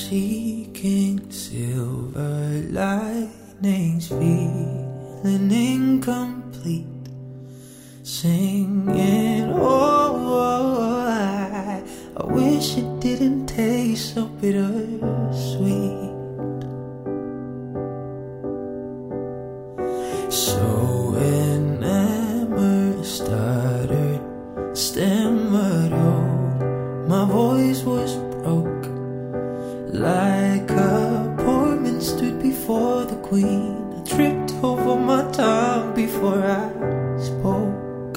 seeking silver linings, feeling incomplete, singing, oh, I wish it didn't taste so bittersweet. So enamored, stuttered, stammered, oh, my voice was broke, like a poor man stood before the queen. I tripped over my tongue before I spoke.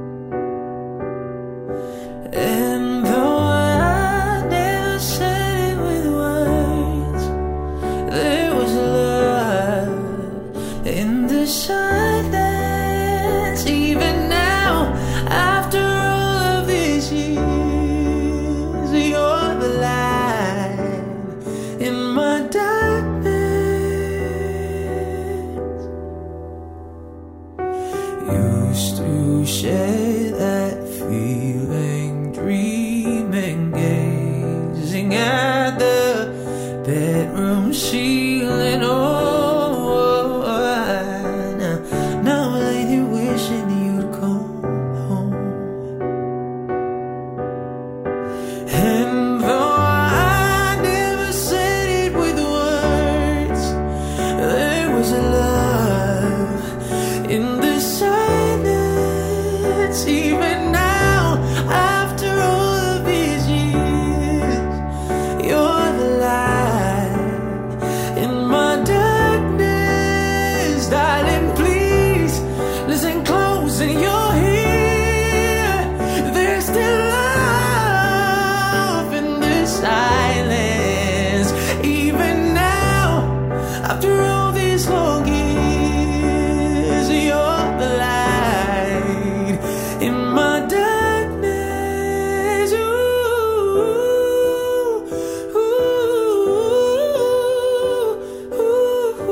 And though I never said it with words, there was love in the silence. Even now, after all of these years, you're the light in my darkness. Used to share that feeling, dreaming, gazing at the bedroom ceiling. Oh, now I lay here wishing you'd come home. And though I never said it with words, there was a love in the silence. Even now, after all of these years, you're the light in my darkness. Darling, please listen close and you'll hear there's still love in this silence. Even now, after all these long years, you're the light in my darkness. Ooh, ooh, ooh,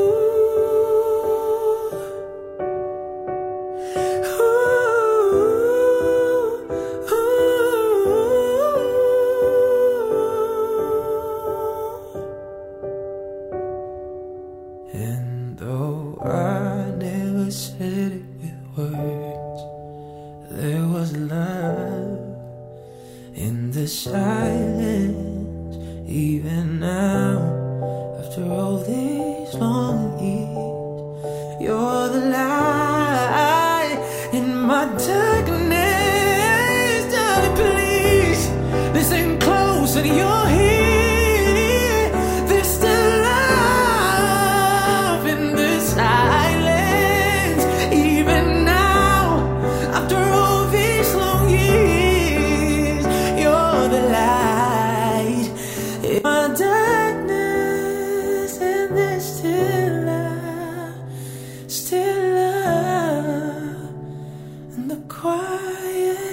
and though I never said it with words, there was love in the silence. Even now, after all these long years, you're the light in my darkness. Darling, please listen close and you'll hear there's still love in the silence. Even now, after all these long years, you're the light in my darkness. And there's still love in the quiet.